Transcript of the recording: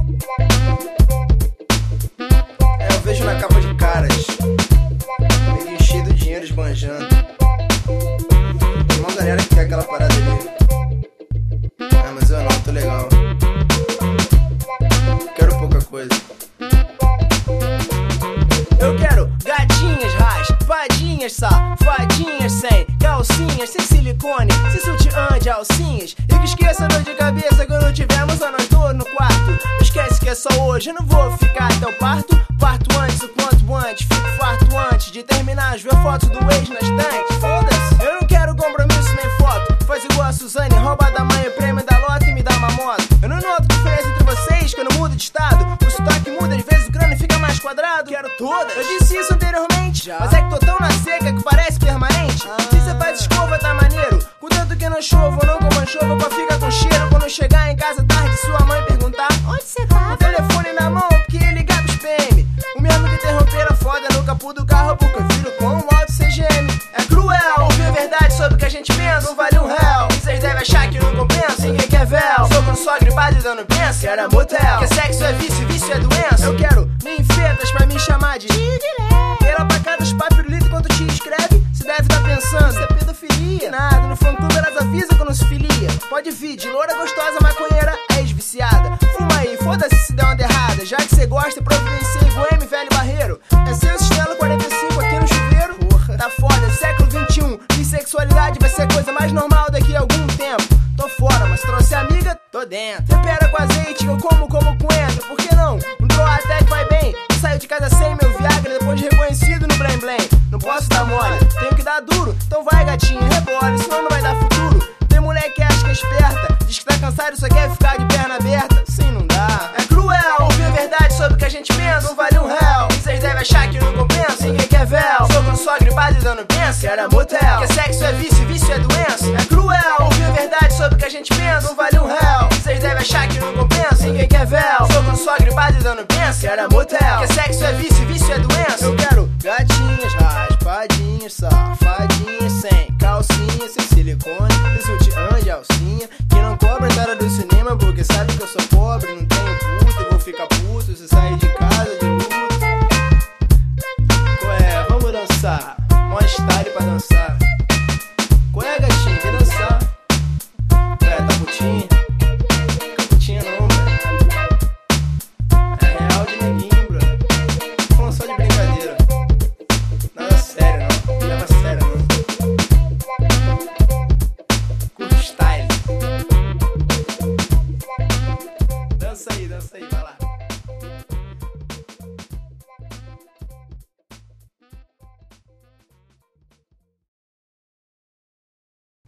Eu vejo na capa de caras, meio enchido de dinheiro esbanjando. Tem uma galera que quer aquela parada ali. Ah, mas eu não, tô legal. Quero pouca coisa. Eu quero gatinhas raspadinhas, safadinhas, sem calcinhas, sem silicone, sem sutiã de alcinhas. E que esqueça a dor de cabeça quando tivermos a nós dois no quarto. Não esquece que é só hoje, eu não vou ficar até o parto. Parto antes, o quanto antes, fico farto antes de terminar de ver fotos do ex na estante. Foda-se, eu não quero compromisso nem foto. Faz igual a Suzane, rouba da mãe o prêmio da lota e me dá uma moto. Eu não noto diferença entre vocês, que eu não mudo de estado. O sotaque muda, às vezes o crânio fica mais quadrado. Quero todas, eu disse isso anteriormente já. Mas é que tô tão na seca que parece permanente. Se cê faz escova tá maneiro, contanto que não chova ou não coma chuva, pra ficar com cheiro. Quando chegar em casa tarde, sua mãe perguntar onde cê tá? O telefone na mão, porque ele liga pros PM. O mesmo que interromperam foda no capô do carro, porque eu viro com um alto CGM. É cruel ouvir a verdade sobre o que a gente pensa, não vale R$1. Vocês devem achar que não compensa, ninguém quer véu. Sogro só gripado e dando pensa, era motel. Que sexo é vício, vício é doença. Eu quero ninfetas pra me chamar de ela pra cada papirulito quando te escreve. Cê deve tá pensando, isso é pedofilia. Nada, no fã clube elas avisam quando se filia. Pode vir, de loura gostosa, maconheira, ex-viciada. Fuma aí, foda-se se der uma errada. Já que cê gosta, providencia igual M, velho barreiro. É seu Chinelo 45 aqui no chuveiro. Porra, tá foda, século 21. Bissexualidade vai ser coisa mais normal daqui a algum tempo. Tô fora, mas trouxe amiga, tô dentro. Tempera com azeite, eu como coentro. Por que não? Um draw até que vai bem. Eu saio de casa sem meu Viagra, depois de reconhecido no Blém Blém. Não posso dar mole, tenho que dar duro. Então vai gatinho, rebola, senão não vai dar futuro. Tem mulher que acha que é esperta, diz que tá cansado e só quer ficar de perna aberta. Sim, não dá. É cruel ouvir a verdade sobre o que a gente pensa, não vale R$1. Vocês devem achar que não compensa, ninguém quer véu. Sogro só gripado e dando pensa, era motel. Que sexo é vício, vício é doença. É cruel ouvir a verdade sobre o que a gente pensa, não vale R$1. Vocês devem achar que não compensa, ninguém quer véu. Sogro só gripado e dando pensa, era motel. Que sexo é vício, vício é doença. Eu quero gatinhas raspadinhas, safadinhas, sem calcinha, sem silicone, sem sutiã de alcinha, que não cobra a entrada do cinema porque sabe que eu sou pobre, não tenho puta e vou ficar puto se sair de casa de luto. Ué, vamos dançar, mó style pra dançar. Ué, gatinho, quer dançar? É, tá putinha? Putinha não, velho. É real de neguinho, brother. Tô falando só de brincadeira. Nada sério, não. Não leva a sério, não. Curto style. Dança aí, vai lá.